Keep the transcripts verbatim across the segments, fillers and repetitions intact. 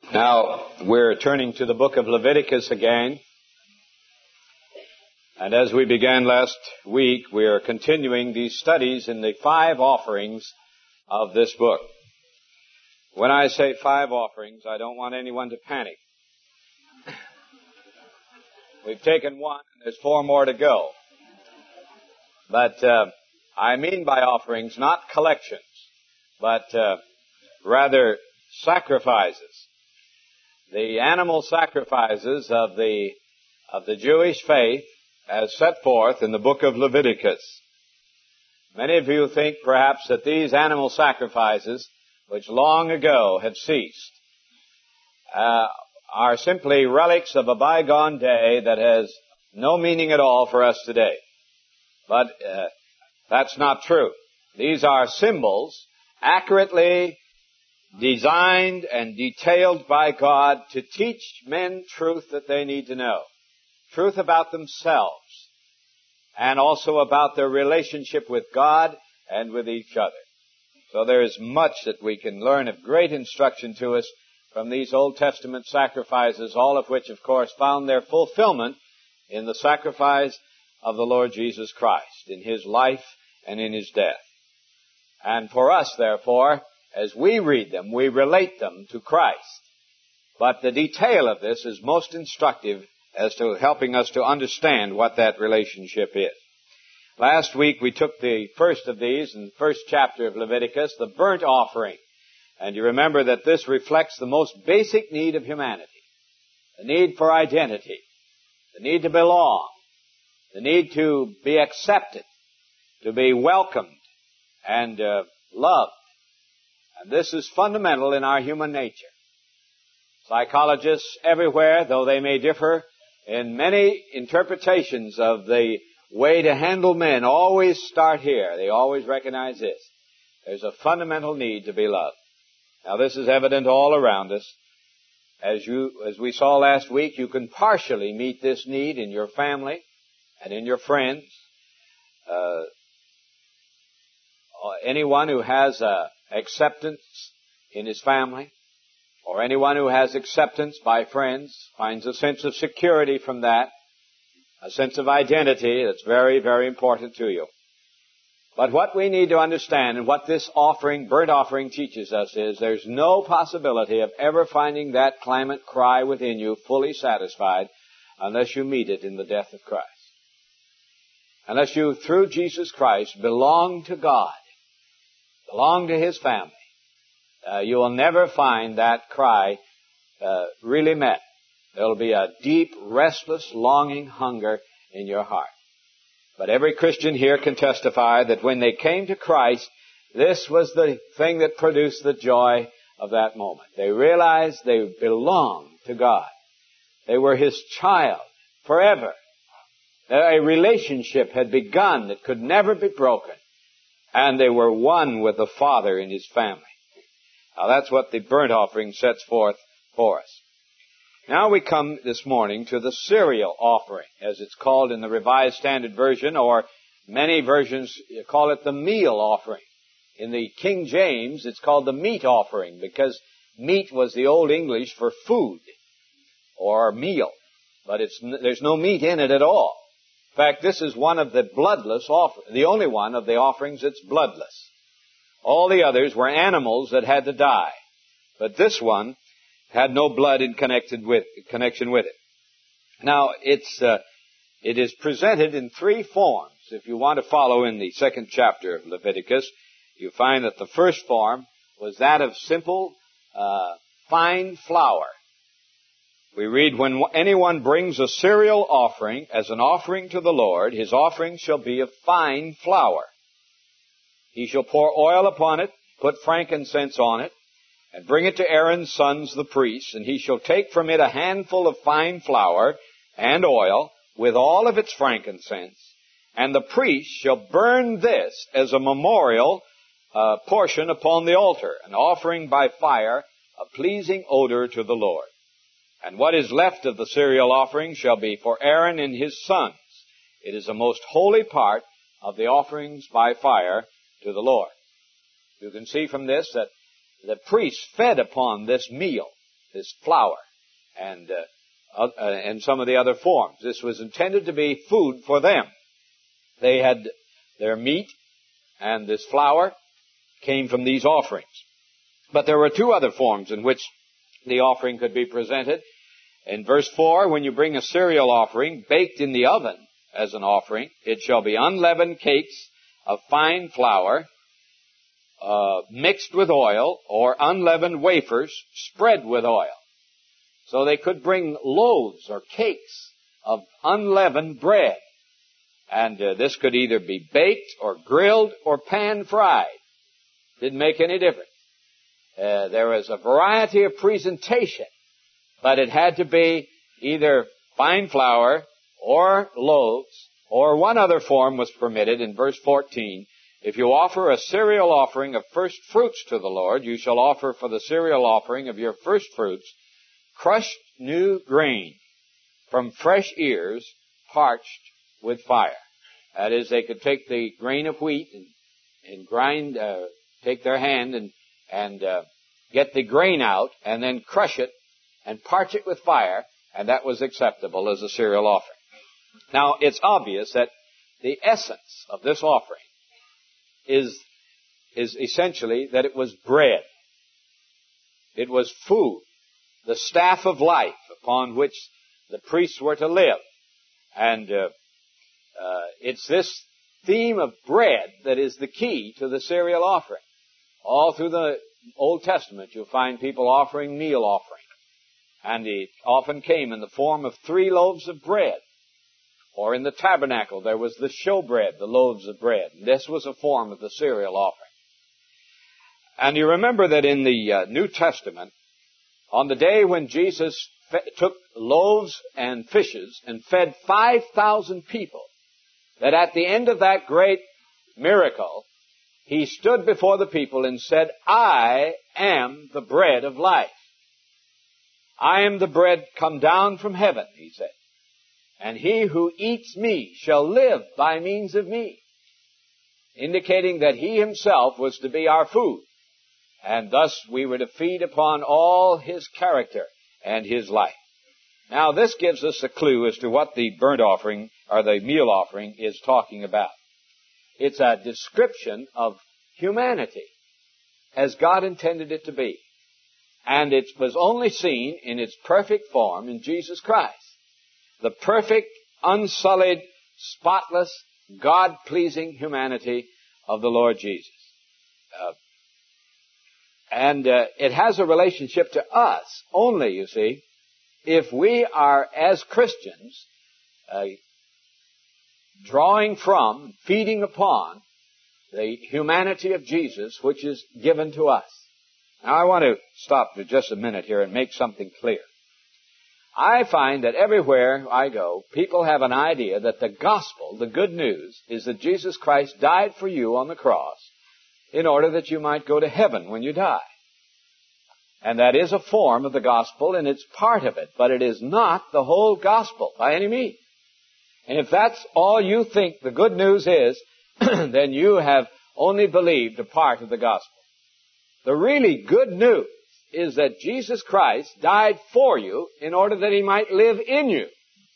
Now, we're turning to the book of Leviticus again. And as we began last week, we are continuing these studies in the five offerings of this book. When I say five offerings, I don't want anyone to panic. We've taken one, and there's four more to go. But uh, I mean by offerings not collections, but uh, rather sacrifices. The animal sacrifices of the of the Jewish faith as set forth in the book of Leviticus. Many of you think perhaps that these animal sacrifices, which long ago have ceased, uh, are simply relics of a bygone day that has no meaning at all for us today. But uh, that's not true. These are symbols accurately designed and detailed by God to teach men truth that they need to know. Truth about themselves and also about their relationship with God and with each other. So there is much that we can learn of great instruction to us from these Old Testament sacrifices, all of which, of course, found their fulfillment in the sacrifice of the Lord Jesus Christ, in His life and in His death. And for us, therefore, as we read them, we relate them to Christ. But the detail of this is most instructive as to helping us to understand what that relationship is. Last week we took the first of these in the first chapter of Leviticus, the burnt offering. And you remember that this reflects the most basic need of humanity. The need for identity. The need to belong. The need to be accepted. To be welcomed and uh, loved. And this is fundamental in our human nature. Psychologists everywhere, though they may differ in many interpretations of the way to handle men, always start here. They always recognize this. There's a fundamental need to be loved. Now this is evident all around us. As you, as we saw last week, you can partially meet this need in your family and in your friends. Uh, anyone who has a acceptance in his family, or anyone who has acceptance by friends, finds a sense of security from that, a sense of identity that's very, very important to you. But what we need to understand, and what this offering, burnt offering, teaches us is there's no possibility of ever finding that clamant cry within you fully satisfied unless you meet it in the death of Christ. Unless you, through Jesus Christ, belong to God, belong to His family, uh, you will never find that cry uh, really met. There will be a deep, restless, longing hunger in your heart. But every Christian here can testify that when they came to Christ, this was the thing that produced the joy of that moment. They realized they belonged to God. They were His child forever. A relationship had begun that could never be broken. And they were one with the Father in His family. Now that's what the burnt offering sets forth for us. Now we come this morning to the cereal offering, as it's called in the Revised Standard Version, or many versions call it the meal offering. In the King James, it's called the meat offering, because meat was the Old English for food, or meal. But it's, there's no meat in it at all. In fact, this is one of the bloodless offerings, the only one of the offerings that's bloodless. All the others were animals that had to die. But this one had no blood in connected with, connection with it. Now, it's, uh, it is presented in three forms. If you want to follow in the second chapter of Leviticus, you find that the first form was that of simple, uh, fine flour. We read, when anyone brings a cereal offering as an offering to the Lord, his offering shall be of fine flour. He shall pour oil upon it, put frankincense on it, and bring it to Aaron's sons the priests, and he shall take from it a handful of fine flour and oil with all of its frankincense, and the priest shall burn this as a memorial uh, portion upon the altar, an offering by fire, a pleasing odor to the Lord. And what is left of the cereal offering shall be for Aaron and his sons. It is a most holy part of the offerings by fire to the Lord. You can see from this that the priests fed upon this meal. this flour and uh, uh, and some of the other forms. This was intended to be food for them. They had their meat, and this flour came from these offerings. But there were two other forms in which the offering could be presented. In verse four, when you bring a cereal offering baked in the oven as an offering, it shall be unleavened cakes of fine flour, uh, mixed with oil, or unleavened wafers spread with oil. So they could bring loaves or cakes of unleavened bread. And uh, this could either be baked or grilled or pan-fried. Didn't make any difference. Uh, there was a variety of presentation, but it had to be either fine flour or loaves, or one other form was permitted in verse fourteen. If you offer a cereal offering of first fruits to the Lord, you shall offer for the cereal offering of your first fruits crushed new grain from fresh ears parched with fire. That is, they could take the grain of wheat and, and grind, uh, take their hand and, and uh, get the grain out and then crush it and parch it with fire, and that was acceptable as a cereal offering. Now, it's obvious that the essence of this offering is, is essentially that it was bread. It was food, the staff of life upon which the priests were to live. And uh, uh, it's this theme of bread that is the key to the cereal offering. All through the Old Testament, you'll find people offering meal offerings. And it often came in the form of three loaves of bread. Or in the tabernacle, there was the showbread, the loaves of bread. This was a form of the cereal offering. And you remember that in the uh, New Testament, on the day when Jesus fe- took loaves and fishes and fed five thousand people, that at the end of that great miracle, he stood before the people and said, I am the bread of life. I am the bread come down from heaven, he said. And he who eats me shall live by means of me. Indicating that he himself was to be our food. And thus we were to feed upon all his character and his life. Now this gives us a clue as to what the burnt offering or the meal offering is talking about. It's a description of humanity as God intended it to be. And it was only seen in its perfect form in Jesus Christ. The perfect, unsullied, spotless, God-pleasing humanity of the Lord Jesus. Uh, and uh, it has a relationship to us only, you see, if we are, as Christians, uh, drawing from, feeding upon the humanity of Jesus, which is given to us. Now, I want to stop for just a minute here and make something clear. I find that everywhere I go, people have an idea that the gospel, the good news, is that Jesus Christ died for you on the cross in order that you might go to heaven when you die. And that is a form of the gospel, and it's part of it, but it is not the whole gospel by any means. And if that's all you think the good news is, then you have only believed a part of the gospel. The really good news is that Jesus Christ died for you in order that he might live in you.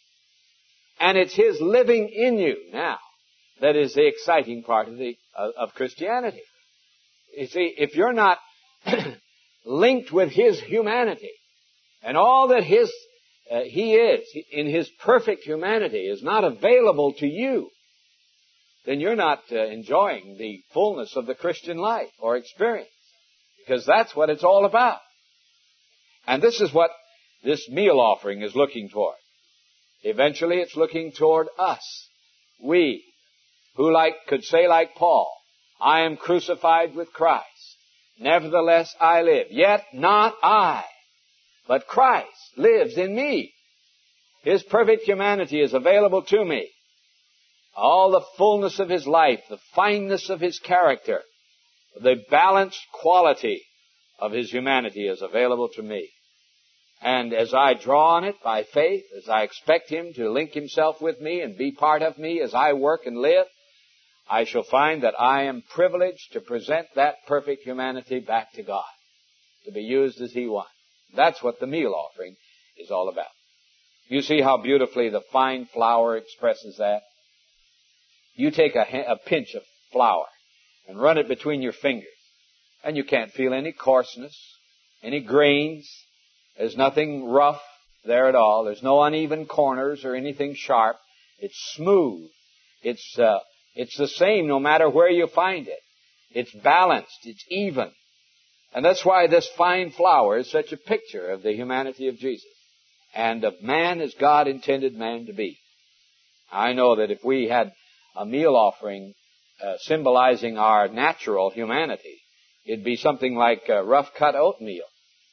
And it's his living in you now that is the exciting part of the of, of Christianity. You see, if you're not linked with his humanity and all that his uh, he is in his perfect humanity is not available to you, then you're not uh, enjoying the fullness of the Christian life or experience. Because that's what it's all about. And this is what this meal offering is looking toward. Eventually it's looking toward us. We, who like could say like Paul, I am crucified with Christ. Nevertheless I live. Yet not I, but Christ lives in me. His perfect humanity is available to me. All the fullness of his life, the fineness of his character, the balanced quality of his humanity is available to me. And as I draw on it by faith, as I expect him to link himself with me and be part of me as I work and live, I shall find that I am privileged to present that perfect humanity back to God, to be used as he wants. That's what the meal offering is all about. You see how beautifully the fine flour expresses that? You take a, a pinch of flour and run it between your fingers, and you can't feel any coarseness, any grains. There's nothing rough there at all. There's no uneven corners or anything sharp. It's smooth. It's uh, it's the same no matter where you find it. It's balanced. It's even. And that's why this fine flour is such a picture of the humanity of Jesus and of man as God intended man to be. I know that if we had a meal offering uh, symbolizing our natural humanity, it'd be something like uh, rough-cut oatmeal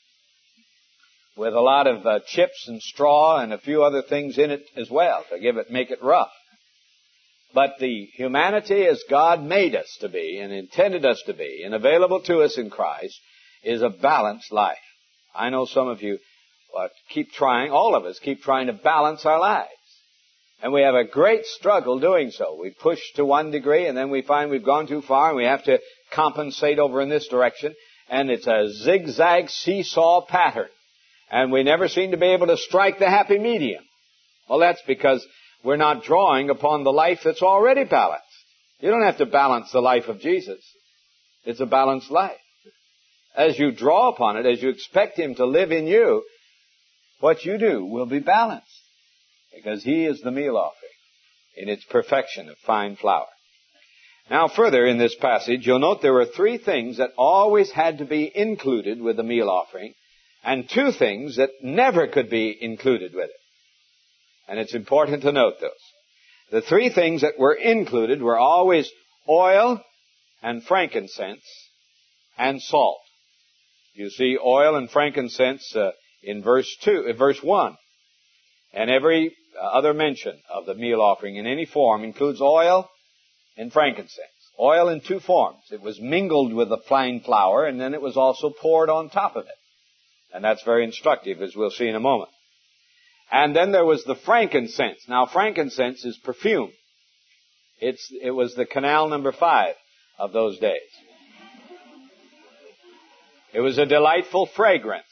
with a lot of uh, chips and straw and a few other things in it as well to give it, make it rough. But the humanity as God made us to be and intended us to be and available to us in Christ is a balanced life. I know some of you uh, keep trying, all of us keep trying to balance our lives. And we have a great struggle doing so. We push to one degree and then we find we've gone too far and we have to compensate over in this direction. And it's a zigzag seesaw pattern. And we never seem to be able to strike the happy medium. Well, that's because we're not drawing upon the life that's already balanced. You don't have to balance the life of Jesus. It's a balanced life. As you draw upon it, as you expect Him to live in you, what you do will be balanced. Because He is the meal offering in its perfection of fine flour. Now further in this passage, you'll note there were three things that always had to be included with the meal offering, and two things that never could be included with it. And it's important to note those. The three things that were included were always oil and frankincense and salt. You see oil and frankincense uh, in verse two, uh, verse one. And every uh, other mention of the meal offering in any form includes oil and frankincense. Oil in two forms. It was mingled with the fine flour, and then it was also poured on top of it. And that's very instructive, as we'll see in a moment. And then there was the frankincense. Now, frankincense is perfume. It's, it was the canal number five of those days. It was a delightful fragrance.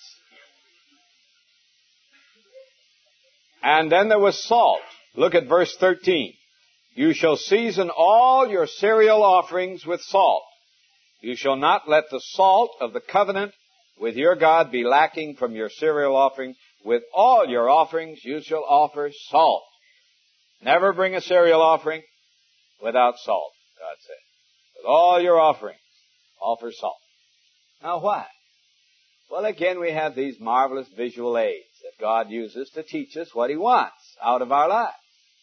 And then there was salt. Look at verse thirteen. You shall season all your cereal offerings with salt. You shall not let the salt of the covenant with your God be lacking from your cereal offering. With all your offerings you shall offer salt. Never bring a cereal offering without salt, God said. With all your offerings, offer salt. Now why? Well, again, we have these marvelous visual aids that God uses to teach us what He wants out of our lives.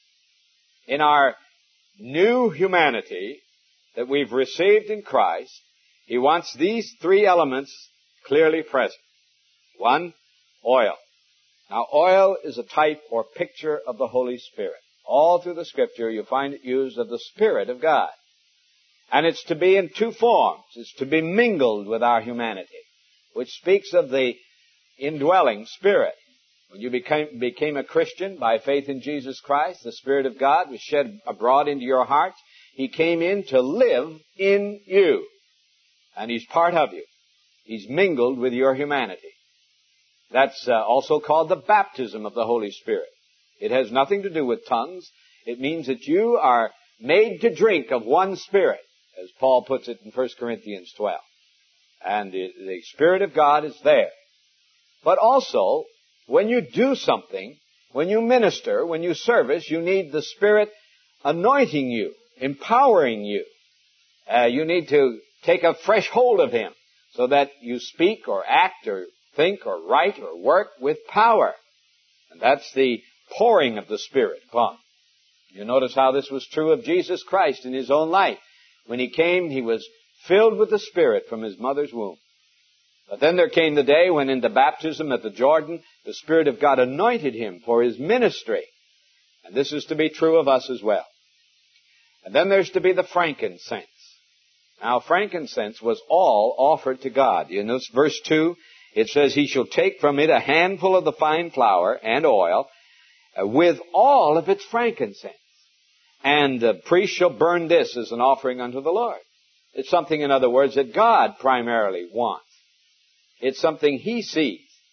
In our new humanity that we've received in Christ, He wants these three elements clearly present. One, oil. Now, oil is a type or picture of the Holy Spirit. All through the Scripture, you find it used of the Spirit of God. And it's to be in two forms. It's to be mingled with our humanity, which speaks of the indwelling Spirit. When you became, became a Christian by faith in Jesus Christ, the Spirit of God was shed abroad into your hearts. He came in to live in you. And He's part of you. He's mingled with your humanity. That's uh, also called the baptism of the Holy Spirit. It has nothing to do with tongues. It means that you are made to drink of one Spirit, as Paul puts it in First Corinthians twelve. And the, the Spirit of God is there. But also, when you do something, when you minister, when you service, you need the Spirit anointing you, empowering you. Uh, you need to take a fresh hold of Him so that you speak or act or think or write or work with power. And that's the pouring of the Spirit upon. You notice how this was true of Jesus Christ in His own life. When He came, He was filled with the Spirit from His mother's womb. But then there came the day when in the baptism at the Jordan, the Spirit of God anointed Him for His ministry. And this is to be true of us as well. And then there's to be the frankincense. Now, frankincense was all offered to God. You notice verse two, it says, He shall take from it a handful of the fine flour and oil uh, with all of its frankincense. And the priest shall burn this as an offering unto the Lord. It's something, in other words, that God primarily wants. It's something He sees.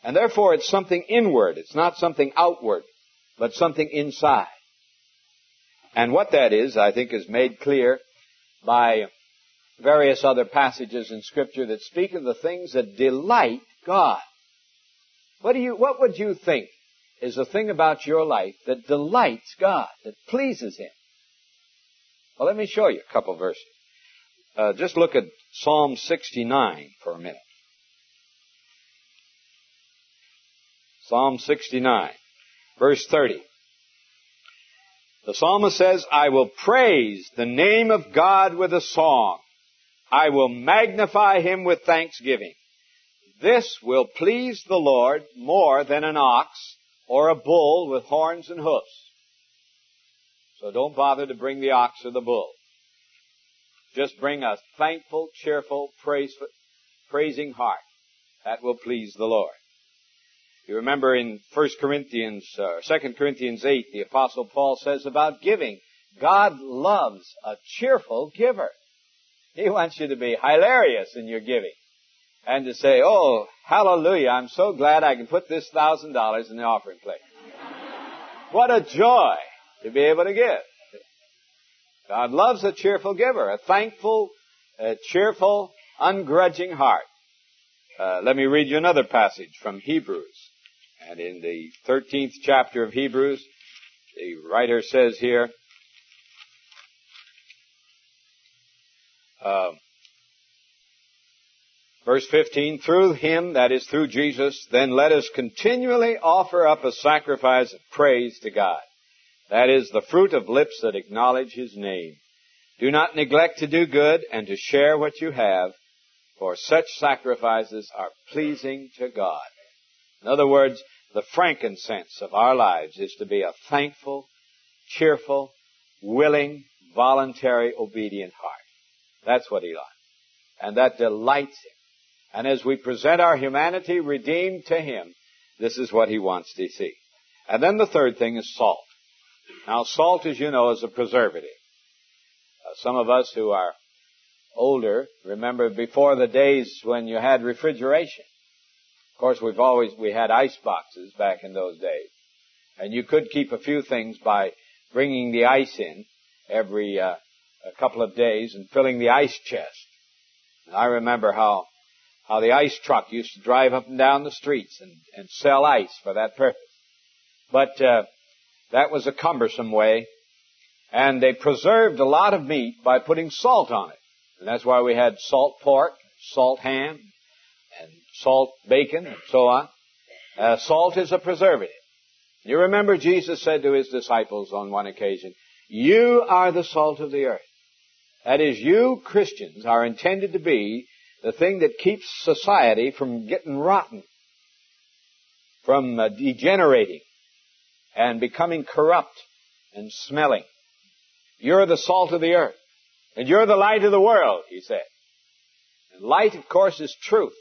And therefore it's something inward. It's not something outward, but something inside. And what that is, I think, is made clear by various other passages in Scripture that speak of the things that delight God. What do you, what would you think is the thing about your life that delights God, that pleases Him? Well, let me show you a couple verses. Uh, just look at Psalm sixty-nine for a minute. Psalm sixty-nine, verse thirty. The psalmist says, I will praise the name of God with a song. I will magnify Him with thanksgiving. This will please the Lord more than an ox or a bull with horns and hoofs. So don't bother to bring the ox or the bull. Just bring a thankful, cheerful, praise, praising heart. That will please the Lord. You remember in First Corinthians, uh, Second Corinthians eight, the Apostle Paul says about giving, God loves a cheerful giver. He wants you to be hilarious in your giving. And to say, oh, hallelujah, I'm so glad I can put this thousand dollars in the offering plate. What a joy to be able to give. God loves a cheerful giver, a thankful, a cheerful, ungrudging heart. Uh, let me read you another passage from Hebrews. And in the thirteenth chapter of Hebrews, the writer says here, uh, verse fifteen, through Him, that is through Jesus, then let us continually offer up a sacrifice of praise to God. That is the fruit of lips that acknowledge His name. Do not neglect to do good and to share what you have, for such sacrifices are pleasing to God. In other words, the frankincense of our lives is to be a thankful, cheerful, willing, voluntary, obedient heart. That's what He likes. And that delights Him. And as we present our humanity redeemed to Him, this is what He wants to see. And then the third thing is salt. Now, salt, as you know, is a preservative. Uh, some of us who are older remember before the days when you had refrigeration. Of course, we've always, we had ice boxes back in those days. And you could keep a few things by bringing the ice in every uh, a couple of days and filling the ice chest. And I remember how how the ice truck used to drive up and down the streets and, and sell ice for that purpose. But uh, that was a cumbersome way. And they preserved a lot of meat by putting salt on it. And that's why we had salt pork, salt ham, and salt bacon, and so on. Uh, salt is a preservative. You remember Jesus said to His disciples on one occasion, you are the salt of the earth. That is, you Christians are intended to be the thing that keeps society from getting rotten, from uh, degenerating and becoming corrupt and smelling. You're the salt of the earth. And you're the light of the world, He said. And light, of course, is truth.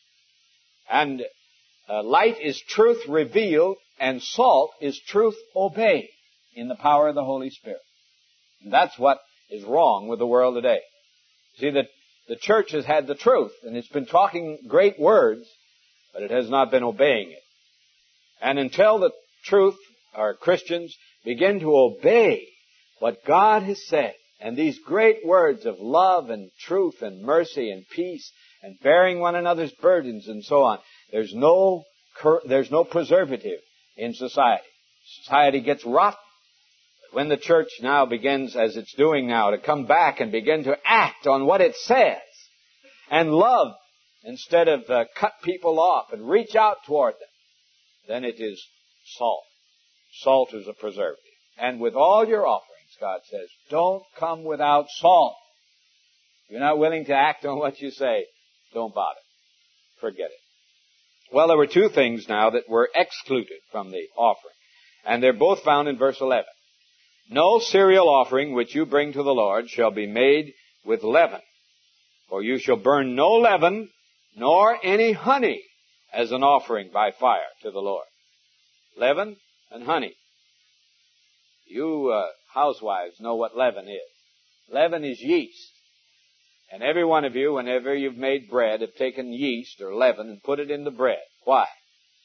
And uh, light is truth revealed, and salt is truth obeyed in the power of the Holy Spirit. And that's what is wrong with the world today. See, the, the church has had the truth, and it's been talking great words, but it has not been obeying it. And until the truth, our Christians, begin to obey what God has said, and these great words of love and truth and mercy and peace and bearing one another's burdens and so on, there's no, there's no preservative in society. Society gets rotten. But when the church now begins, as it's doing now, to come back and begin to act on what it says and love instead of uh, cut people off and reach out toward them, then it is salt. Salt is a preservative. And with all your offerings, God says, don't come without salt. If you're not willing to act on what you say, don't bother. Forget it. Well, there were two things now that were excluded from the offering. And they're both found in verse eleven. No cereal offering which you bring to the Lord shall be made with leaven. For you shall burn no leaven, nor any honey as an offering by fire to the Lord. Leaven and honey. You uh, housewives know what leaven is. Leaven is yeast. And every one of you, whenever you've made bread, have taken yeast or leaven and put it in the bread. Why?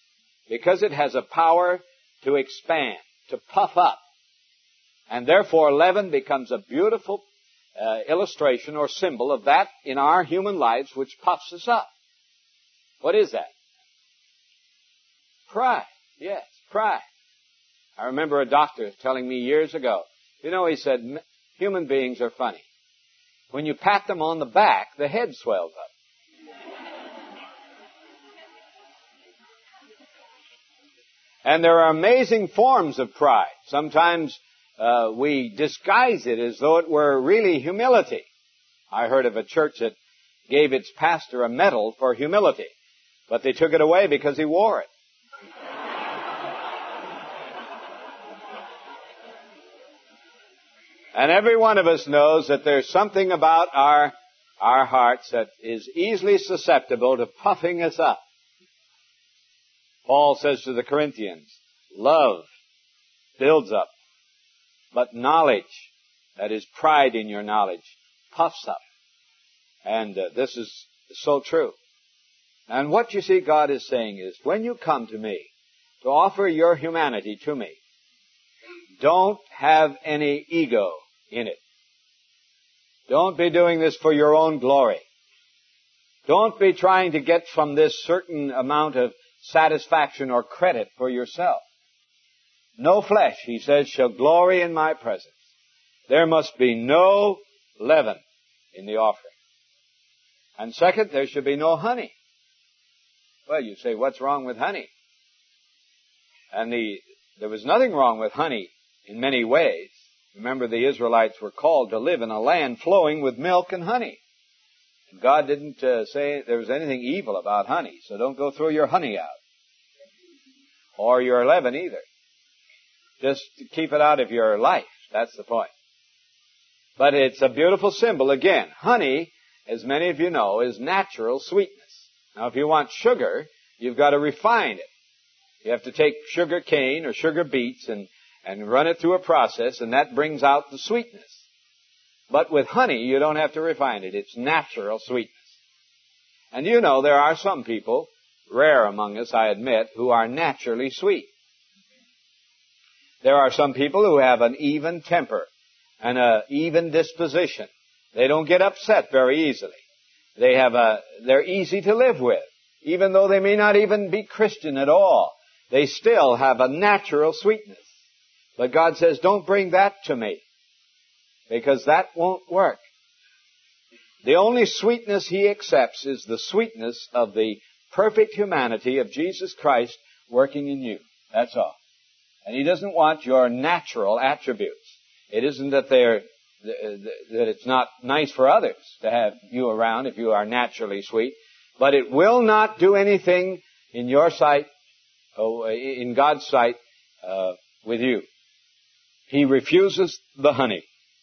because it has a power to expand, to puff up. And therefore leaven becomes a beautiful uh, illustration or symbol of that in our human lives which puffs us up. What is that? Pride. Yes, pride. I remember a doctor telling me years ago, you know, he said, human beings are funny. When you pat them on the back, the head swells up. And there are amazing forms of pride. Sometimes uh, we disguise it as though it were really humility. I heard of a church that gave its pastor a medal for humility, but they took it away because he wore it. And every one of us knows that there's something about our, our hearts that is easily susceptible to puffing us up. Paul says to the Corinthians, love builds up, but knowledge, that is pride in your knowledge, puffs up. And uh, this is so true. And what you see God is saying is, when you come to me to offer your humanity to me, don't have any ego in it. Don't be doing this for your own glory. Don't be trying to get from this certain amount of satisfaction or credit for yourself. No flesh, he says, shall glory in my presence. There must be no leaven in the offering. And second, there should be no honey. Well, you say, what's wrong with honey? And the, there was nothing wrong with honey in many ways. Remember, the Israelites were called to live in a land flowing with milk and honey. And God didn't uh, say there was anything evil about honey, so don't go throw your honey out. Or your leaven either. Just keep it out of your life. That's the point. But it's a beautiful symbol. Again, honey, as many of you know, is natural sweetness. Now, if you want sugar, you've got to refine it. You have to take sugar cane or sugar beets and, and run it through a process, and that brings out the sweetness. But with honey, you don't have to refine it. It's natural sweetness. And you know, there are some people, rare among us, I admit, who are naturally sweet. There are some people who have an even temper and an even disposition. They don't get upset very easily. They have a, they're easy to live with. Even though they may not even be Christian at all, they still have a natural sweetness. But God says, don't bring that to me, because that won't work. The only sweetness He accepts is the sweetness of the perfect humanity of Jesus Christ working in you. That's all. And He doesn't want your natural attributes. It isn't that they're that it's not nice for others to have you around if you are naturally sweet, but it will not do anything in your sight, oh, in God's sight, uh, with you. He refuses the honey.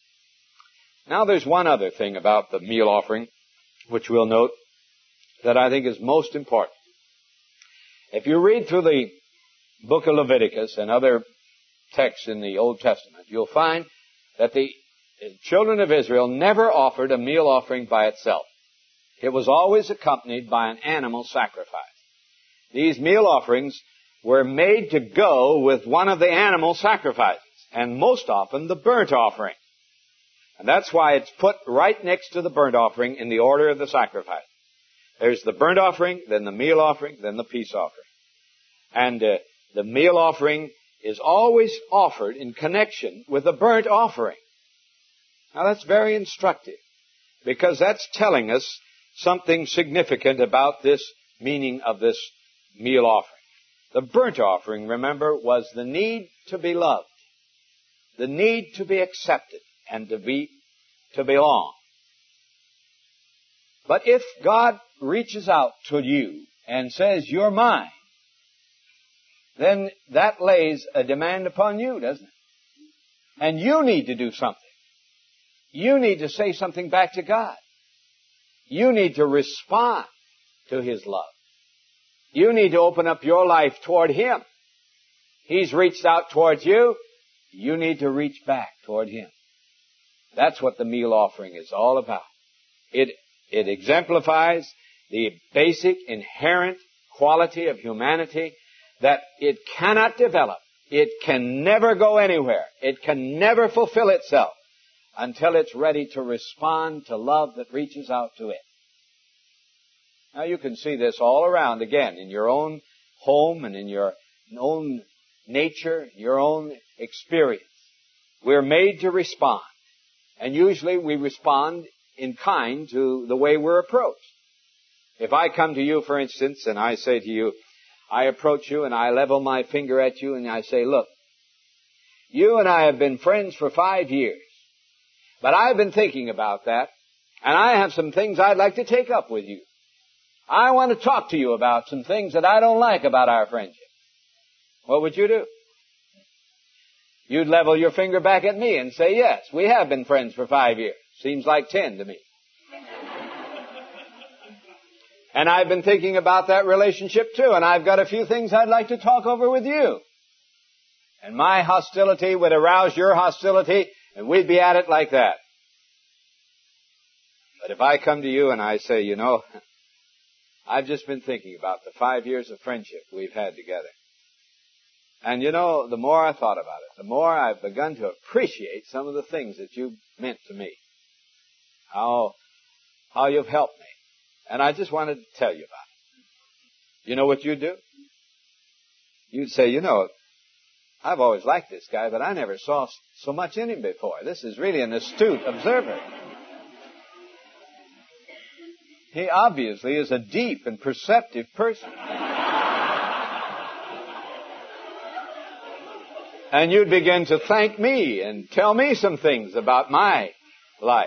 Now there's one other thing about the meal offering, which we'll note, that I think is most important. If you read through the book of Leviticus and other texts in the Old Testament, you'll find that the children of Israel never offered a meal offering by itself. It was always accompanied by an animal sacrifice. These meal offerings were made to go with one of the animal sacrifices, and most often the burnt offering. And that's why it's put right next to the burnt offering in the order of the sacrifice. There's the burnt offering, then the meal offering, then the peace offering. And uh, the meal offering is always offered in connection with the burnt offering. Now that's very instructive, because that's telling us something significant about this meaning of this meal offering. The burnt offering, remember, was the need to be loved, the need to be accepted, and to be to belong. But if God reaches out to you and says, you're mine, then that lays a demand upon you, doesn't it? And you need to do something. You need to say something back to God. You need to respond to His love. You need to open up your life toward Him. He's reached out towards you. You need to reach back toward Him. That's what the meal offering is all about. It, it exemplifies the basic, inherent quality of humanity that it cannot develop. It can never go anywhere. It can never fulfill itself until it's ready to respond to love that reaches out to it. Now you can see this all around again in your own home and in your own nature, your own experience. We're made to respond. And usually we respond in kind to the way we're approached. If I come to you, for instance, and I say to you, I approach you and I level my finger at you and I say, look, you and I have been friends for five years, but I've been thinking about that, and I have some things I'd like to take up with you. I want to talk to you about some things that I don't like about our friendship. What would you do? You'd level your finger back at me and say, yes, we have been friends for five years. Seems like ten to me. And I've been thinking about that relationship too, and I've got a few things I'd like to talk over with you. And my hostility would arouse your hostility, and we'd be at it like that. But if I come to you and I say, you know, I've just been thinking about the five years of friendship we've had together. And you know, the more I thought about it, the more I've begun to appreciate some of the things that you've meant to me. How, how you've helped me. And I just wanted to tell you about it. You know what you'd do? You'd say, you know, I've always liked this guy, but I never saw so much in him before. This is really an astute observer. He obviously is a deep and perceptive person. And you'd begin to thank me and tell me some things about my life.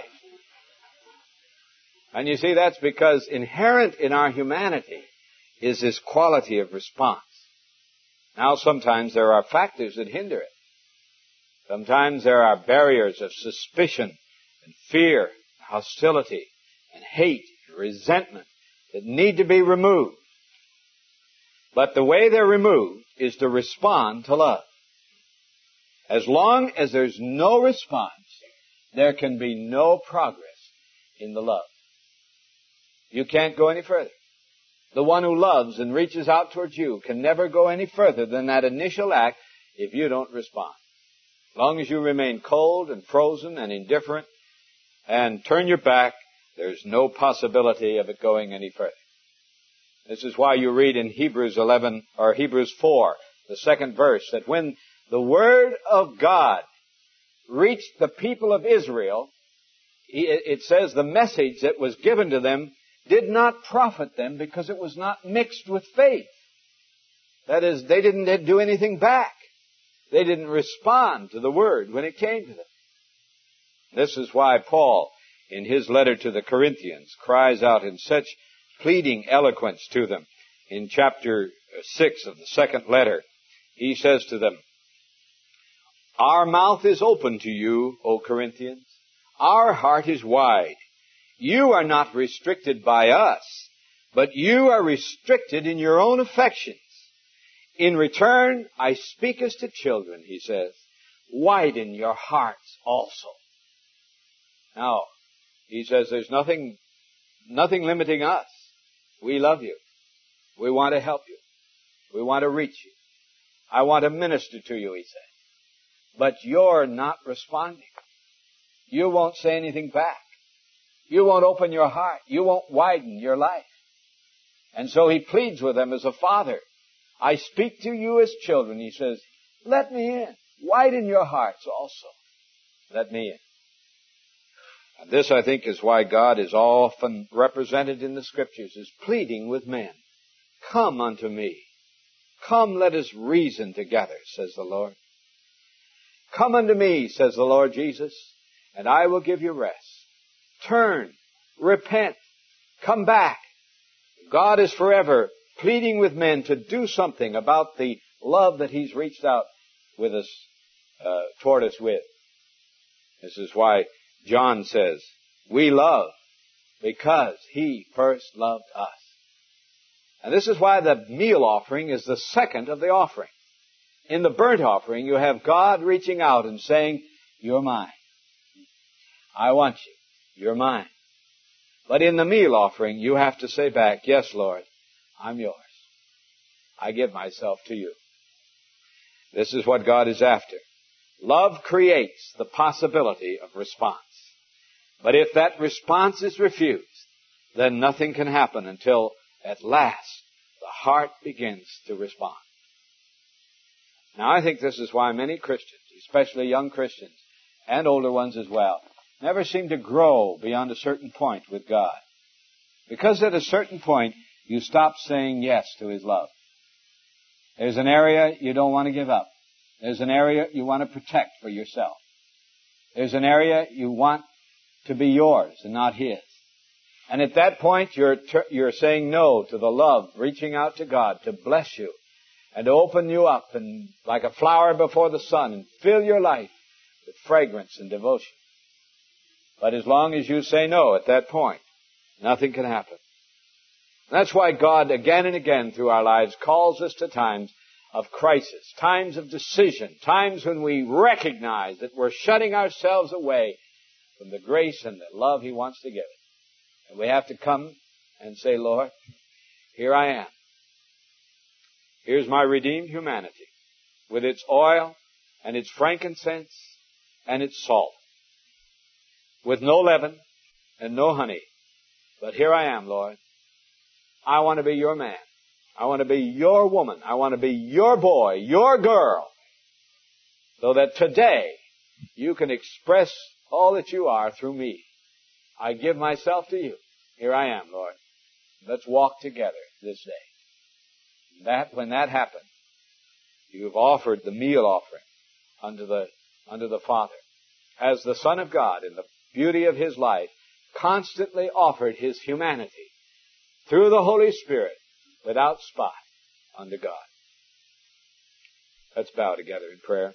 And you see, that's because inherent in our humanity is this quality of response. Now, sometimes there are factors that hinder it. Sometimes there are barriers of suspicion and fear, hostility and hate and resentment that need to be removed. But the way they're removed is to respond to love. As long as there's no response, there can be no progress in the love. You can't go any further. The one who loves and reaches out towards you can never go any further than that initial act if you don't respond. As long as you remain cold and frozen and indifferent and turn your back, there's no possibility of it going any further. This is why you read in Hebrews eleven, or Hebrews four, the second verse, that when the Word of God reached the people of Israel, it says the message that was given to them did not profit them because it was not mixed with faith. That is, they didn't do anything back. They didn't respond to the Word when it came to them. This is why Paul, in his letter to the Corinthians, cries out in such pleading eloquence to them. In chapter six of the second letter, he says to them, our mouth is open to you, O Corinthians. Our heart is wide. You are not restricted by us, but you are restricted in your own affections. In return, I speak as to children, he says. Widen your hearts also. Now, he says there's nothing, nothing limiting us. We love you. We want to help you. We want to reach you. I want to minister to you, he says. But you're not responding. You won't say anything back. You won't open your heart. You won't widen your life. And so he pleads with them as a father. I speak to you as children. He says, let me in. Widen your hearts also. Let me in. And this, I think, is why God is often represented in the Scriptures as pleading with men. Come unto me. Come, let us reason together, says the Lord. Come unto me, says the Lord Jesus, and I will give you rest. Turn, repent, come back. God is forever pleading with men to do something about the love that He's reached out with us, uh, toward us with. This is why John says, we love because He first loved us. And this is why the meal offering is the second of the offering. In the burnt offering, you have God reaching out and saying, you're mine. I want you. You're mine. But in the meal offering, you have to say back, yes, Lord, I'm yours. I give myself to you. This is what God is after. Love creates the possibility of response. But if that response is refused, then nothing can happen until at last the heart begins to respond. Now, I think this is why many Christians, especially young Christians and older ones as well, never seem to grow beyond a certain point with God. Because at a certain point, you stop saying yes to His love. There's an area you don't want to give up. There's an area you want to protect for yourself. There's an area you want to be yours and not His. And at that point, you're ter- you're saying no to the love reaching out to God to bless you and to open you up and like a flower before the sun and fill your life with fragrance and devotion. But as long as you say no at that point, nothing can happen. That's why God again and again through our lives calls us to times of crisis, times of decision, times when we recognize that we're shutting ourselves away from the grace and the love He wants to give us. And we have to come and say, Lord, here I am. Here's my redeemed humanity with its oil and its frankincense and its salt, with no leaven and no honey. But here I am, Lord. I want to be your man. I want to be your woman. I want to be your boy, your girl, so that today you can express all that you are through me. I give myself to you. Here I am, Lord. Let's walk together this day. That, when that happens, you've offered the meal offering unto the, unto the Father. As the Son of God, in the beauty of His life, constantly offered His humanity through the Holy Spirit without spot unto God. Let's bow together in prayer.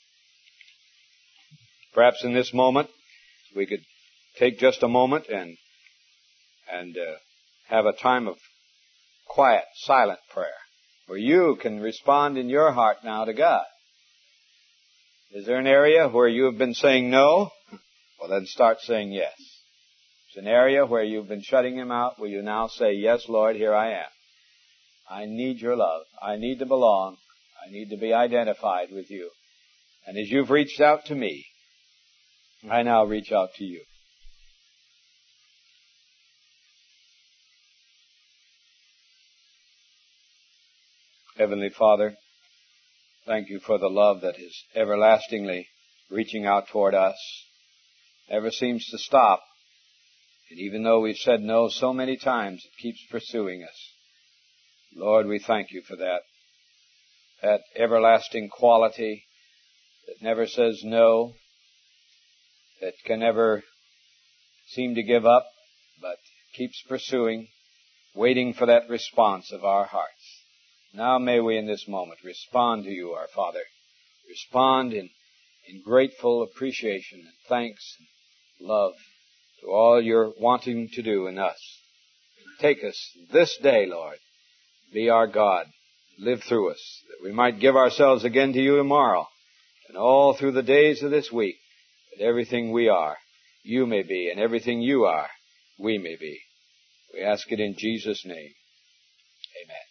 Perhaps in this moment, we could take just a moment and and uh, have a time of quiet, silent prayer, where you can respond in your heart now to God. Is there an area where you have been saying no? Well, then start saying yes. It's an area where you've been shutting Him out. Will you now say, yes, Lord, here I am. I need your love. I need to belong. I need to be identified with you. And as you've reached out to me, I now reach out to you. Heavenly Father, thank you for the love that is everlastingly reaching out toward us. Never seems to stop. And even though we've said no so many times, it keeps pursuing us. Lord, we thank you for that. That everlasting quality that never says no, that can never seem to give up, but keeps pursuing, waiting for that response of our hearts. Now may we in this moment respond to you, our Father. Respond in, in grateful appreciation and thanks and love to all you're wanting to do in us. Take us this day, Lord. Be our God. Live through us, that we might give ourselves again to you tomorrow and all through the days of this week, that everything we are, you may be, and everything you are, we may be. We ask it in Jesus' name. Amen.